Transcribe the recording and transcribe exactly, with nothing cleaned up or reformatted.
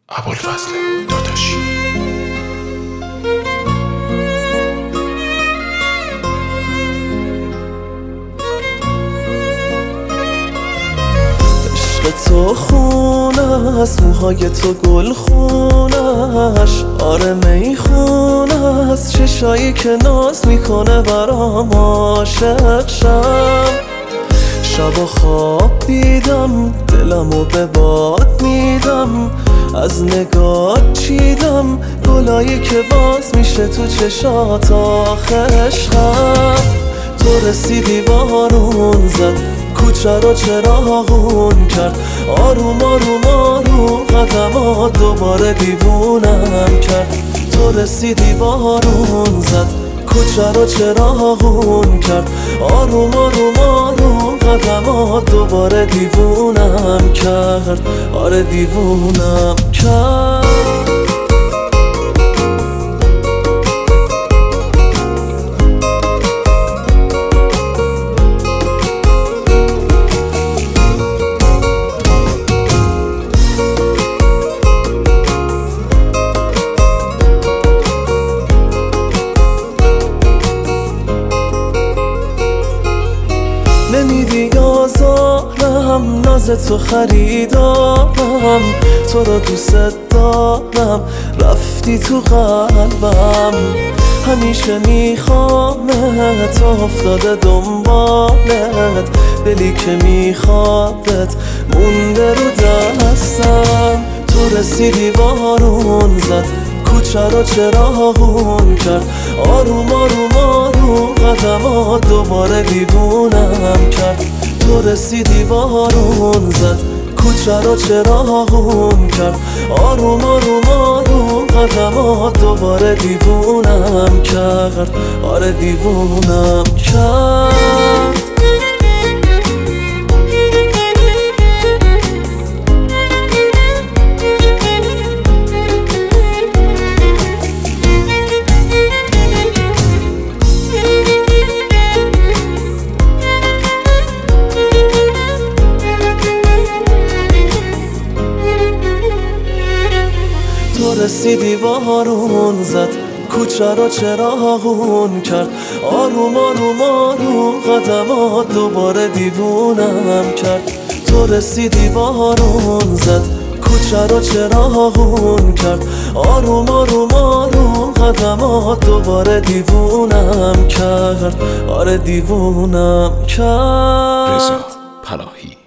ابوالفضل داداشی. عشق تو خونه است، موهای تو گل خونش، آره می خونه است، چشایی که ناز میکنه برام عاشق شم. شب و خواب دیدم، دلمو به باد میدم، از نگاه چیدم گلایی که باز میشه تو چشات آخه عشقم. تو رسیدی بارون زد، کوچه رو چراغون کرد، آروم آروم آروم قدمات دوباره دیوونم کرد. تو رسیدی بارون زد، کوچه رو چراغون کرد، آروم آروم آروم قدمات دوباره دیوونم کرد، آره دیوونم کرد. نمیدی آزارم، ناز تو خریدارم، تو رو دوست دارم، رفتی تو قلبم. همیشه میخوامت، افتاده دنبالت، دلی که میخوادت مونده رو دستم. تو رسیدی بارون زد، کوچه رو چراغون کرد، آروم آروم آروم قدمات دوباره دیوونم کرد. تو رسیدی بارون زد، کوچه رو چراغون کرد، آروم آروم آروم قدمات دوباره دیوونم کرد، آره دیوونم کرد. تو رسیدی بارون زد، کوچه رو چراغون کرد، آروم آروم آروم قدمات دوباره دیوونم کرد. تو رسیدی بارون زد، کوچه رو چراغون کرد، آروم آروم آروم قدمات دوباره دیوونم کرد، آره دیوونم کرد. رضا پناهی.